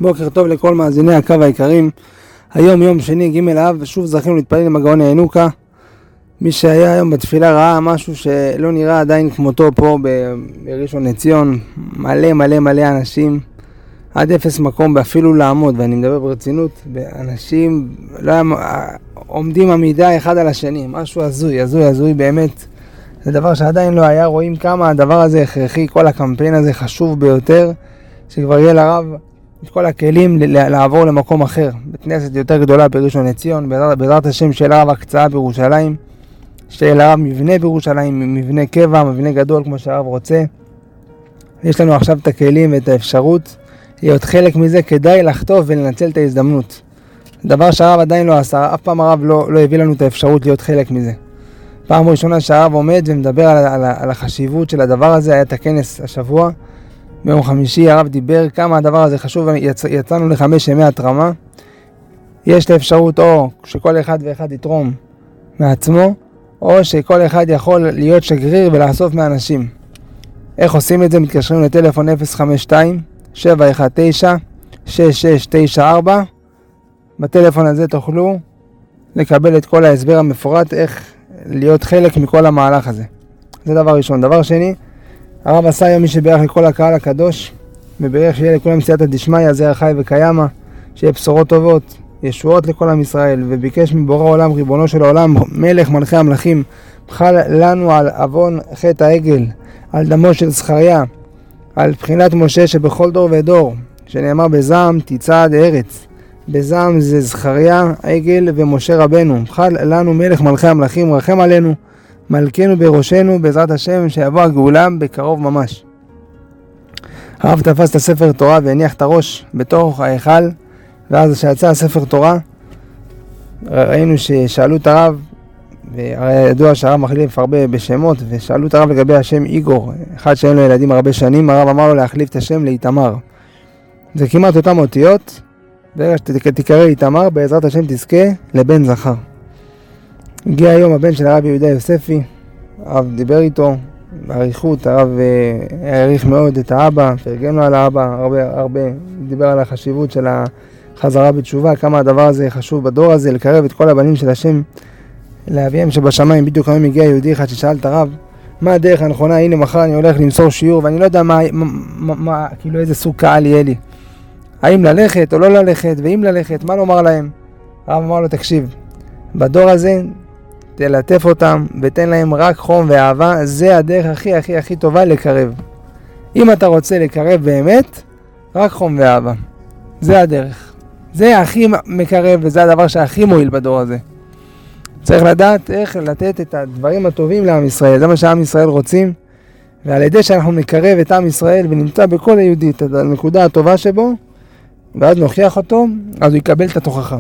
בוקר טוב לכל מאזיני הקו היקרים. היום יום שני ג' אב, ושוב זכינו להתפלל עם הגאון הינוקה. מי שהיה היום בתפילה ראה משהו שלא נראה עדיין כמותו פה בראשון לציון. מלא אנשים, עד אפס מקום אפילו לעמוד, ואני מדבר ברצינות, באנשים לא עומדים עמידה אחד על השני, משהו הזוי באמת. זה דבר שעדיין לא היה, רואים כמה הדבר הזה הכרחי, כל הקמפיין הזה חשוב ביותר, שכבר יהיה לרב את כל הכלים לעבור למקום אחר, בכנסת יותר גדולה בראשון לציון, בעזרת השם שיהיה לרב הקצאה בירושלים, שיהיה לרב מבנה בירושלים, מבנה קבע, מבנה גדול כמו שהרב רוצה. יש לנו עכשיו את הכלים ואת האפשרות להיות חלק מזה, כדאי לחטוף ולנצל את ההזדמנות. דבר שהרב עדיין לא עשה, אף פעם הרב לא הביא לנו את האפשרות להיות חלק מזה. פעם ראשונה שהרב עומד ומדבר על החשיבות של הדבר הזה, היה את הכנס השבוע, ביום חמישי הרב דיבר כמה הדבר הזה חשוב, יצאנו ל5 ימי התרמה. יש את האפשרות או שכל אחד ואחד יתרום מעצמו, או שכל אחד יכול להיות שגריר ולאסוף מאנשים. איך עושים את זה? מתקשרים לטלפון 052-719-6694. בטלפון הזה תוכלו לקבל את כל ההסבר המפורט איך להיות חלק מכל המהלך הזה. זה דבר ראשון. דבר שני, הרב עשה היום מי שברך לכל הקהל הקדוש, וברך שיהיה לכולם סייעתא דשמיא, זרע חי וקיימא, שיהיה בשורות טובות, ישועות לכל עם ישראל, וביקש מבורא עולם, ריבונו של העולם, מלך מלכי המלכים, חל לנו על אבון חטא העגל, על דמו של זכריה, על בחינת משה שבכל דור ודור, שנאמר בזעם תצעד ארץ. בזעם זה זכריה, עגל ומשה רבנו. חל לנו מלך מלכי המלכים, רחם עלינו, מלכנו בראשנו, בעזרת השם שיבוא הגאולה בקרוב ממש. הרב תפס את הספר תורה והניח את הראש בתוך ההיכל, ואז כשיצא הספר תורה, ראינו ששאלו את הרב, והרי ידוע שהרב מחליף הרבה בשמות, ושאלו את הרב לגבי השם איגור, אחד שאין לו ילדים הרבה שנים, הרב אמר לו להחליף את השם לאיתמר. זה כמעט אותם אותיות, ברגע שתקרא איתמר, בעזרת השם תזכה לבן זכר. הגיע היום הבן של הרב יהודה יוספי, הרב דיבר איתו בעריכות, הרב העריך מאוד את האבא, פרגן לו על האבא, הרבה דיבר על החשיבות של החזרה בתשובה, כמה הדבר הזה חשוב בדור הזה, לקרב את כל הבנים של השם, להביאם שבשמיים. בדיוק היום הגיע יהודי אחד ששאל את הרב, מה הדרך הנכונה? הנה מחר אני הולך למסור שיעור, ואני לא יודע כאילו איזה סוג קהל יהיה לי. האם ללכת או לא ללכת, ואם ללכת, מה לומר להם? הרב אמר לו, תקשיב, בדור הזה תלטף אותם ותן להם רק חום ואהבה, זה הדרך הכי טובה לקרב. אם אתה רוצה לקרב באמת, רק חום ואהבה. זה הדרך. זה הכי מקרב וזה הדבר שהכי מועיל בדור הזה. צריך לדעת איך לתת את הדברים הטובים לעם ישראל. זה מה שעם ישראל רוצים. ועל ידי שאנחנו נקרב את עם ישראל ונמצא בכל היהודי את הנקודה הטובה שבו, ואז נוכיח אותו, אז הוא יקבל את התוכחה.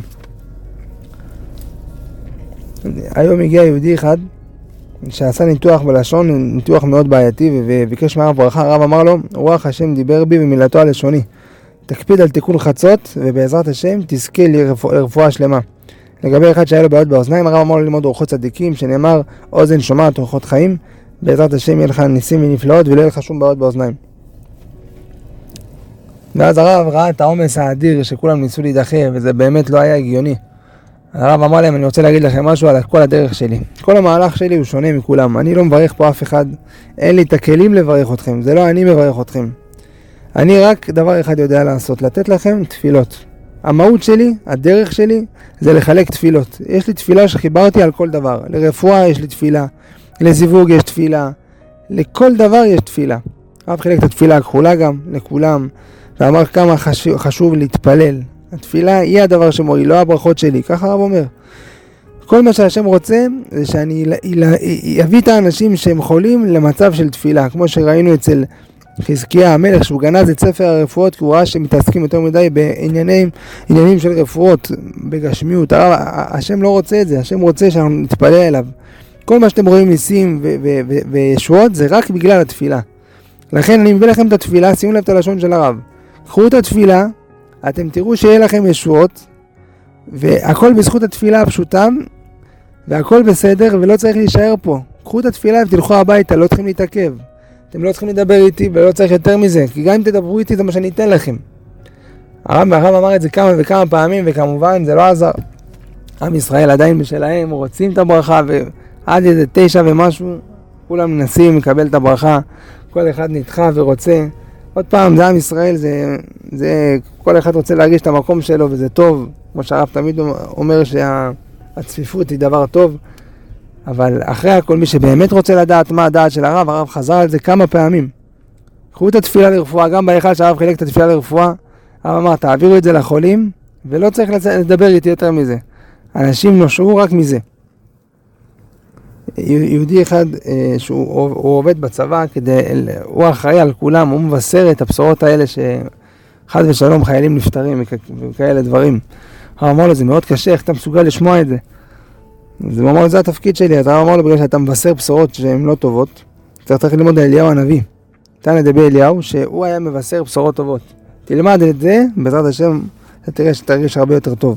היום הגיע יהודי אחד שעשה ניתוח בלשון, ניתוח מאוד בעייתי, וביקש מהרב ברכה. הרב אמר לו, רוח השם דיבר בי ומילתו הלשוני. תקפיד על תיקון חצות, ובעזרת השם תזכה לרפואה שלמה. לגבי אחד שהיה לו בעיות באוזניים, הרב אמר לו ללמוד אורחות צדיקים, שנאמר אוזן שומעת אורחות חיים. בעזרת השם יהיה לך ניסים ונפלאות ולא יהיה לך שום בעיות באוזניים. ואז הרב ראה את העומס האדיר שכולם ניסו להידחה, וזה באמת לא היה הגיוני. הרב אמר להם, אני רוצה להגיד לכם משהו על כל הדרך שלי. כל המהלך שלי הוא שונה מכולם. אני לא מברך פה אף אחד. אין לי את הכלים לברך אתכם. זה לא אני מברך אתכם. אני רק דבר אחד יודע לעשות, לתת לכם תפילות. המהות שלי, הדרך שלי, זה לחלק תפילות. יש לי תפילה שחיברתי על כל דבר. לרפואה יש לי תפילה. לזיווג יש תפילה. לכל דבר יש תפילה. הרב חילק את התפילה הכחולה גם, לכולם. ואמר כמה חשוב להתפלל. התפילה היא הדבר שמועיל, לא הברכות שלי, ככה הרב אומר. כל מה שהשם רוצה זה שאני אביא את האנשים שהם חולים למצב של תפילה, כמו שראינו אצל חזקיה המלך, שהוא גנז את ספר הרפואות, כי הוא ראה שמתעסקים יותר מדי בעניינים של רפואות, בגשמיות. השם לא רוצה את זה, השם רוצה שאנחנו נתפלל אליו. כל מה שאתם רואים ניסים וישועות זה רק בגלל התפילה. לכן אני מביא לכם את התפילה, שימו לב את הלשון של הרב. קחו את התפילה, אתם תראו שיהיה לכם ישועות, והכל בזכות התפילה הפשוטה, והכל בסדר, ולא צריך להישאר פה. קחו את התפילה ותלכו הביתה, לא צריכים להתעכב. אתם לא צריכים לדבר איתי, ולא צריך יותר מזה, כי גם אם תדברו איתי זה מה שאני אתן לכם. הרב אמר את זה כמה וכמה פעמים, וכמובן זה לא עזר. עם ישראל עדיין בשלהם, רוצים את הברכה, ועד איזה 9 ומשהו, כולם מנסים לקבל את הברכה, כל אחד נדחה ורוצה. עוד פעם, זה עם ישראל, זה כל אחד רוצה להרגיש את המקום שלו, וזה טוב. כמו שהרב תמיד אומר שהצפיפות היא דבר טוב, אבל אחרי הכל, מי שבאמת רוצה לדעת מה הדעת של הרב חזר על זה כמה פעמים. קחו את התפילה לרפואה, גם בהיכל שהרב חילק את התפילה לרפואה, הרב אמר, תעבירו את זה לחולים, ולא צריך לדבר איתי יותר מזה. אנשים נושרו רק מזה. יהודי אחד שהוא עובד בצבא, הוא אחראי על כולם, הוא מבשר את הבשורות האלה שחד ושלום חיילים נפטרים וכאלה דברים. הרב אמר לו, זה מאוד קשה, איך אתה מסוגל לשמוע את זה? אז הוא אמר לו, זה התפקיד שלי. אז הרב אמר לו, בגלל שאתה מבשר בשורות שהן לא טובות, צריך ללמוד על אליהו הנביא. תן לדבר אליהו שהוא היה מבשר בשורות טובות. תלמד את זה, בעזרת השם, אתה תראה שתרגיש הרבה יותר טוב.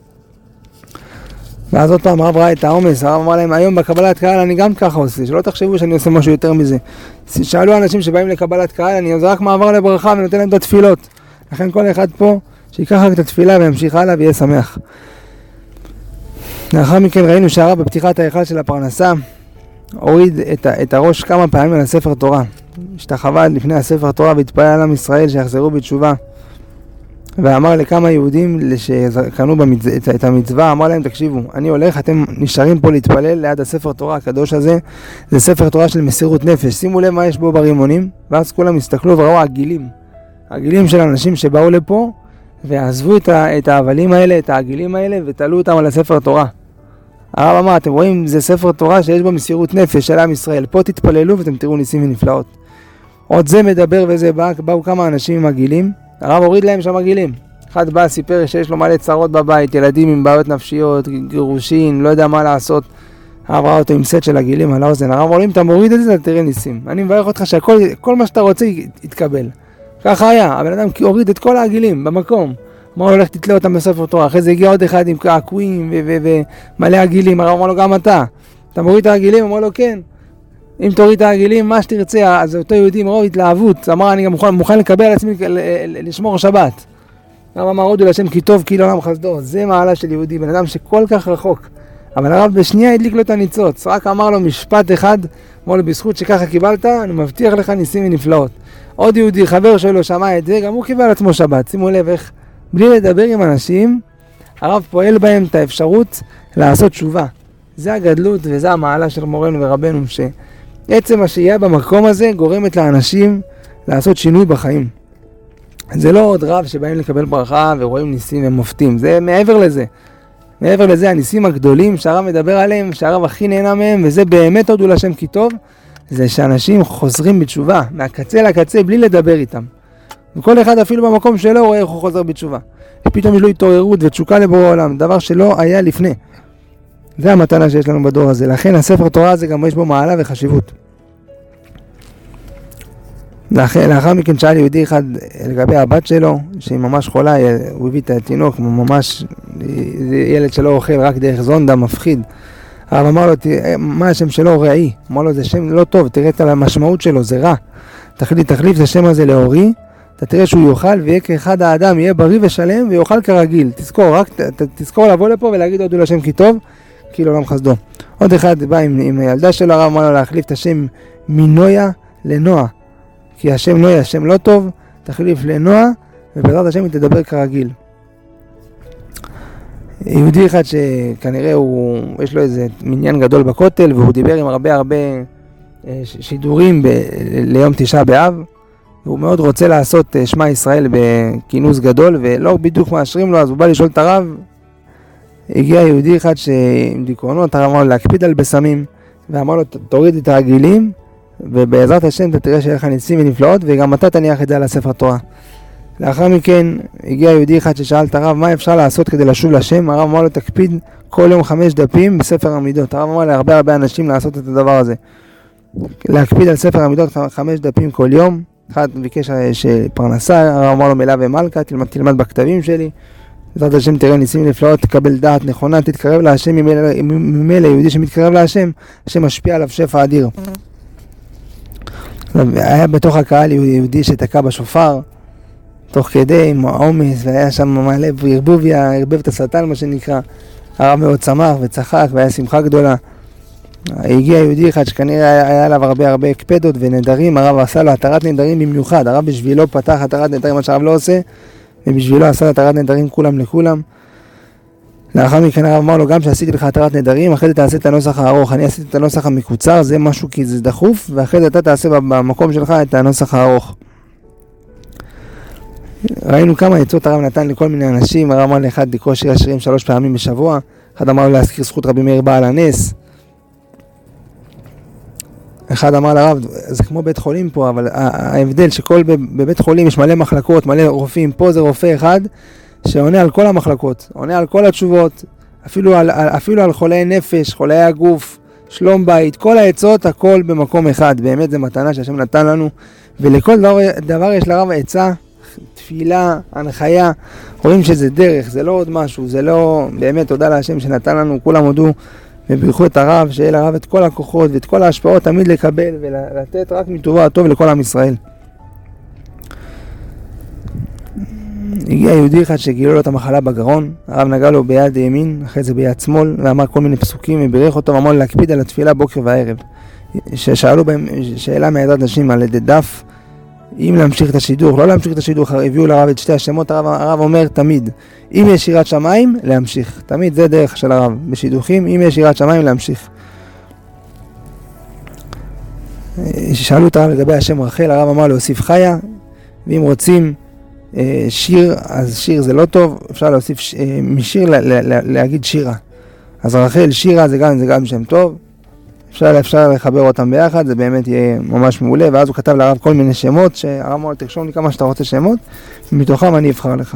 ואז עוד פעם הרב ראה את העומס, הרב אמר להם, היום בקבלת קהל אני גם ככה עושה, שלא תחשבו שאני עושה משהו יותר מזה. שאלו אנשים שבאים לקבלת קהל, אני רק מעבר לברכה ונותן להם את התפילות. לכן כל אחד פה, שיקח רק את התפילה וימשיך הלאה ויהיה שמח. לאחר מכן ראינו שהרב בפתיחת ההיכל של הפרנסה, הוריד את הראש כמה פעמים על הספר תורה. השתחווה לפני הספר תורה והתפלל על עם ישראל שיחזרו בתשובה. ואמר לכמה יהודים שקנו את המצווה, אמר להם, תקשיבו, אני הולך, אתם נשארים פה להתפלל ליד הספר תורה הקדוש הזה. זה ספר תורה של מסירות נפש. שימו לב מה יש בו ברימונים. ואז כולם הסתכלו וראו העגילים של אנשים שבאו לפה ועזבו את העבלים האלה, את העגילים האלה, ותלו אותם על הספר תורה. הרב אמר, אתם רואים, זה ספר תורה שיש בו מסירות נפש של עם ישראל. פה תתפללו ואתם תראו ניסים ונפלאות. עוד זה מדבר וזה באו כמה אנשים עם עגילים. הרב הוריד להם שם עגילים. אחד בא, סיפר שיש לו מלא צרות בבית, ילדים עם בעיות נפשיות, גירושין, לא יודע מה לעשות. הרב ראה אותו עם סט של עגילים על האוזן. הרב אומר, אם אתה מוריד את זה, אתה תראה ניסים. אני מברך אותך שכל מה שאתה רוצה יתקבל. ככה היה, הבן אדם הוריד את כל העגילים במקום. אמר לו, הולך תתלה אותם בספר תורה. אחרי זה הגיע עוד אחד עם קעקועים ומלא עגילים. הרב אמר לו, גם אתה מוריד את העגילים? אמר לו, כן. אם תוריד את העגילים, מה שתרצה. אז אותו יהודי מרוב התלהבות, אמר, אני גם מוכן לקבל על עצמי לשמור שבת. הרב אמר, הודו להשם כי טוב, כי לעולם חסדו. זה מעלה של יהודי, בן אדם שכל כך רחוק. אבל הרב בשנייה הדליק לו את הניצוץ. רק אמר לו משפט אחד, אמר לו, בזכות שככה קיבלת, אני מבטיח לך ניסים ונפלאות. עוד יהודי, חבר שלו, שמע את זה, גם הוא קיבל על עצמו שבת. שימו לב איך, בלי לדבר עם אנשים, הרב פועל בהם את האפשרות לעשות תשובה. זה הגדלות וזה המעלה של מורנו ורבנו, שעצם השהייה במקום הזה גורמת לאנשים לעשות שינוי בחיים. זה לא עוד רב שבאים לקבל ברכה ורואים ניסים ומופתים, זה מעבר לזה. מעבר לזה, הניסים הגדולים שהרב מדבר עליהם, שהרב הכי נהנה מהם, וזה באמת הודו להשם כי טוב, זה שאנשים חוזרים בתשובה, מהקצה לקצה, בלי לדבר איתם. וכל אחד אפילו במקום שלו רואה איך הוא חוזר בתשובה. ופתאום יש לו התעוררות ותשוקה לבורא העולם, דבר שלא היה לפני. זה המתנה שיש לנו בדור הזה. לכן הספר תורה הזה גם יש בו מעלה וחשיבות. לאחר מכן שאל יהודי אחד לגבי הבת שלו, שהיא ממש חולה, הוא הביא את התינוק, ממש ילד שלא אוכל רק דרך זונדה, מפחיד. הרב אמר לו, מה השם שלו? רעי. אמר לו, זה שם לא טוב, תראה את המשמעות שלו, זה רע. תחליף את השם הזה לאורי, אתה תראה שהוא יאכל ויהיה כאחד האדם, יהיה בריא ושלם ויאכל כרגיל. תזכור לבוא לפה ולהגיד הודו להשם כי טוב, כי לעולם חסדו. עוד אחד בא עם הילדה שלו, הרב אמר לו להחליף את השם מנויה לנועה. כי השם נויה, השם לא טוב, תחליף לנועה, ובעזרת השם היא תדבר כרגיל. יהודי אחד שכנראה יש לו איזה מניין גדול בכותל, והוא דיבר עם הרבה שידורים ליום תשעה באב, והוא מאוד רוצה לעשות שמע ישראל בכינוס גדול, ולא בדיוק מאשרים לו, אז הוא בא לשאול את הרב. הגיע יהודי אחד עם דיכאונות, הרב אמר לו להקפיד על בסמים, ואמר לו תוריד את הרגילים, ובעזרת השם אתה תראה שיהיה לך ניסים ונפלאות, וגם אתה תניח את זה על הספר תורה. לאחר מכן הגיע יהודי אחד ששאל את הרב מה אפשר לעשות כדי לשוב לשם. הרב אמר לו תקפיד כל יום 5 דפים בספר המידות. הרב אמר להרבה אנשים לעשות את הדבר הזה, להקפיד על ספר המידות 5 דפים כל יום. אחד ביקש שפרנסה, הרב אמר לו מילה ומלכה, תלמד בכתבים שלי, בעזרת השם תראה ניסים ונפלאות, תקבל דעת נכונה, תתקרב להשם. ממילא יהודי שמתקרב להשם, השם משפיע עליו שפע אדיר. היה בתוך הקהל יהודי שתקע בשופר, תוך כדי עם העומס, והיה שם מלא ערבוביה, ערבב את השטן מה שנקרא. הרב מאוד שמח וצחק והיה שמחה גדולה. הגיע יהודי אחד שכנראה היה עליו הרבה הקפדות ונדרים, הרב עשה לו התרת נדרים במיוחד, הרב בשבילו פתח התרת נדרים, מה שהרב לא עושה, ובשבילו עשה התרת נדרים כולם לכולם. לאחר מכן הרב אמר לו, גם שעשיתי לך התרת נדרים, אחרי זה תעשה את הנוסח הארוך, אני עשיתי את הנוסח המקוצר, זה משהו כי זה דחוף, ואחרי זה אתה תעשה במקום שלך את הנוסח הארוך. ראינו כמה עצות הרב נתן לכל מיני אנשים, הרב אמר לאחד לקרוא שיר השירים 3 פעמים בשבוע, אחד אמר לו להזכיר זכות רבי מאיר בעל הנס, אחד אמר לרב, זה כמו בית חולים פה, אבל ההבדל שכל בבית חולים יש מלא מחלקות, מלא רופאים, פה זה רופא אחד שעונה על כל המחלקות, עונה על כל התשובות, אפילו על חולי נפש, חולי הגוף, שלום בית, כל העצות, הכל במקום אחד. באמת זה מתנה שהשם נתן לנו, ולכל דבר יש לרב עצה, תפילה, הנחיה, רואים שזה דרך, זה לא עוד משהו, זה לא, באמת תודה להשם שנתן לנו, כולם הודו וברכו את הרב, שיהיה לרב את כל הכוחות ואת כל ההשפעות תמיד לקבל ולתת רק מטובו הטוב לכל עם ישראל. הגיע יהודי אחד שגילו לו את המחלה בגרון, הרב נגע לו ביד ימין, אחרי זה ביד שמאל, ואמר כל מיני פסוקים, וברך אותו ואמר להקפיד על התפילה בוקר וערב. ששאלו בהם שאלה מעזרת נשים על ידי דף, אם להמשיך את השידוך, לא להמשיך את השידוך, הביאו לרב את שתי השמות, הרב אומר תמיד, אם יש יראת שמיים, להמשיך. תמיד זה דרך של הרב, בשידוכים, אם יש יראת שמיים, להמשיך. שאלו את הרב לגבי השם רחל, הרב אמר להוסיף חיה, ואם רוצים שיר, אז שיר זה לא טוב, אפשר להוסיף משיר להגיד שירה. אז רחל, שירה זה גם שם טוב, אפשר לחבר אותם ביחד, זה באמת יהיה ממש מעולה. ואז הוא כתב לרב כל מיני שמות, שהרב אמר תרשום לי כמה שאתה רוצה שמות, ומתוכם אני אבחר לך.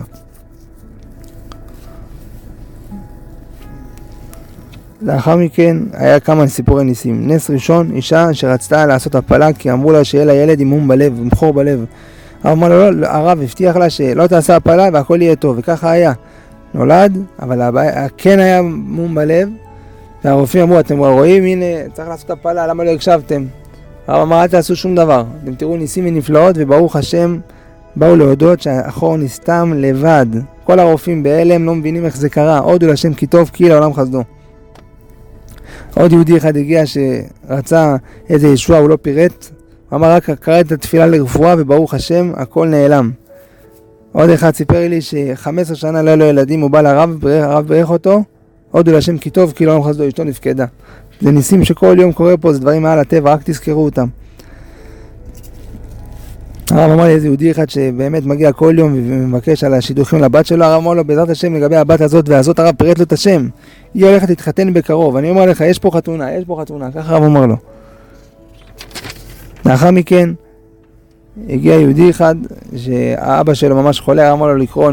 לאחר מכן היה כמה סיפורי ניסים. נס ראשון, אישה שרצתה לעשות הפלה כי אמרו לה שיהיה לה ילד עם מום בלב, עם חור בלב. הרב אמר לו, הרב הבטיח לה שלא תעשה הפלה והכל יהיה טוב, וככה היה. נולד, אבל כן היה מום בלב, והרופאים אמרו, אתם רואים, הנה, צריך לעשות הפלה, למה לא הקשבתם? הרב אמר, אל תעשו שום דבר. אתם תראו ניסים ונפלאות, וברוך השם, באו להודות שהחור נסתם לבד. כל הרופאים בהלם לא מבינים איך זה קרה. הודו להשם כי טוב, כי לעולם חסדו. עוד יהודי אחד הגיע שרצה איזה ישוע, הוא לא פירט. הוא אמר, רק קרא את התפילה לרפואה, וברוך השם, הכל נעלם. עוד אחד סיפר לי ש15 שנה לא היה לו ילדים, הוא בא לרב, הרב ברך אותו, הודו להשם כי טוב, כי לעולם חסדו, אשתו נפקדה. זה ניסים שכל יום קורה פה, זה דברים מעל הטבע, רק תזכרו אותם. הרב אמר לי איזה יהודי אחד שבאמת מגיע כל יום ומבקש על השידוכים לבת שלו, הרב אמר לו בעזרת השם לגבי הבת הזאת והזאת, הרב פירט לו את השם, היא הולכת להתחתן בקרוב, אני אומר לך יש פה חתונה, ככה הרב אומר לו. לאחר מכן הגיע יהודי אחד שהאבא שלו ממש חולה, הרב אמר לו לקרוא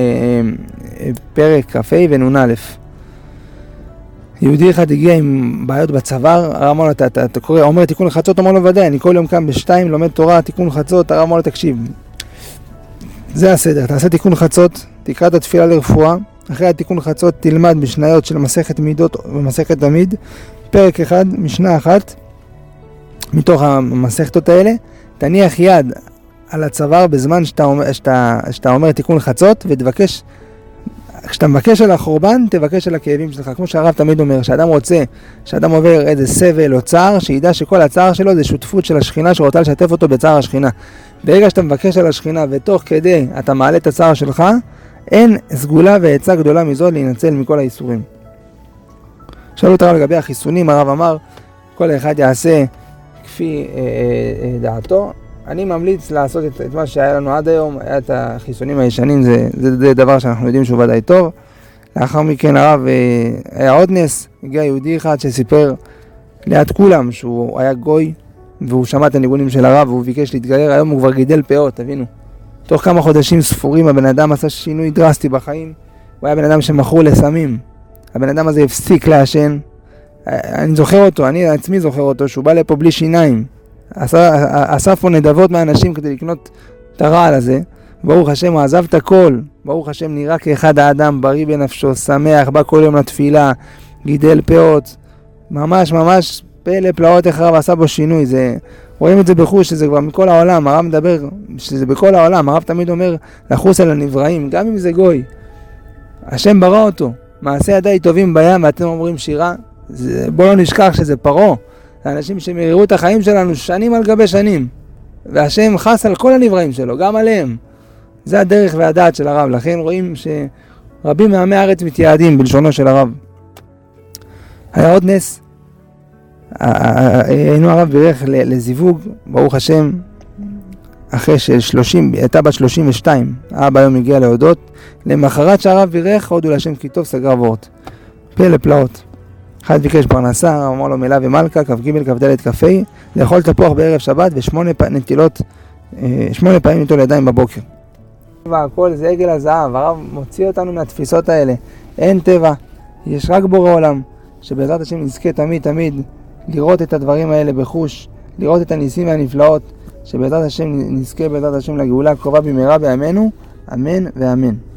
פרק כ"ה ונ"א. יהודי אחד הגיע עם בעיות בצוואר, הרב אמר לו, אתה קורא, אומר תיקון חצות, אמר לו ודאי, אני כל יום קם ב2, לומד תורה, תיקון חצות, הרב אמר לו תקשיב, זה הסדר, תעשה תיקון חצות, תקרא את התפילה לרפואה, אחרי התיקון חצות תלמד משניות של מסכת מידות ומסכת תמיד, פרק אחד, משנה אחת, מתוך המסכתות האלה, תניח יד על הצוואר בזמן שאתה אומר תיקון חצות, ותבקש, כשאתה מבקש על החורבן, תבקש על הכאבים שלך. כמו שהרב תמיד אומר, שאדם רוצה, שאדם עובר איזה סבל או צער, שידע שכל הצער שלו זה שותפות של השכינה שרוצה לשתף אותו בצער השכינה. ברגע שאתה מבקש על השכינה ותוך כדי אתה מעלה את הצער שלך, אין סגולה ועצה גדולה מזאת להינצל מכל האיסורים. שאלו את הרב לגבי החיסונים, הרב אמר, כל אחד יעשה כפי דעתו. אני ממליץ לעשות את מה שהיה לנו עד היום, היה את החיסונים הישנים, זה דבר שאנחנו יודעים שהוא ודאי טוב. לאחר מכן הרב היה עוד נס, הגיע יהודי אחד שסיפר ליד כולם שהוא היה גוי, והוא שמע את הניגונים של הרב והוא ביקש להתגייר, היום הוא כבר גידל פאות, תבינו. תוך כמה חודשים ספורים הבן אדם עשה שינוי דרסטי בחיים, הוא היה בן אדם שמכור לסמים, הבן אדם הזה הפסיק לעשן, אני זוכר אותו, אני עצמי זוכר אותו, שהוא בא לפה בלי שיניים, אסף פה נדבות מהאנשים כדי לקנות את הרעל הזה, ברוך השם הוא עזב את הכל, ברוך השם נראה כאחד האדם, בריא בנפשו, שמח, בא כל יום לתפילה, גידל פאות, ממש פלא פלאות איך הרב עשה בו שינוי, זה רואים את זה בחוש, שזה כבר מכל העולם, הרב מדבר שזה בכל העולם, הרב תמיד אומר לחוס על הנבראים, גם אם זה גוי. השם ברא אותו, מעשה ידיי טובים בים, ואתם אומרים שירה, בואו לא נשכח שזה פרעה, זה אנשים שמרירו את החיים שלנו שנים על גבי שנים, והשם חס על כל הנבראים שלו, גם עליהם. זה הדרך והדעת של הרב, לכן רואים שרבים מעמי הארץ מתייעדים בלשונו של הרב. היה עוד נס, היינו הרב בירך לזיווג, ברוך השם, אחרי הייתה בת 32, האבא היום הגיע להודות, למחרת שהרב בירך, הודו להשם כי טוב סגר וורט. פלא פלאות. אחד ביקש פרנסה, אמר לו מילה ומלכה, כ"ג כ"ד כ"ה, לאכול תפוח בערב שבת ושמונה פעמים נטול ידיים בבוקר. והכל זה עגל הזהב, הרב מוציא אותנו מהתפיסות האלה. אין טבע, יש רק בורא עולם, שבעזרת השם נזכה תמיד לראות את הדברים האלה בחוש, לראות את הניסים והנפלאות, שבעזרת השם נזכה בעזרת השם לגאולה הקרובה במהרה בימינו, אמן ואמן.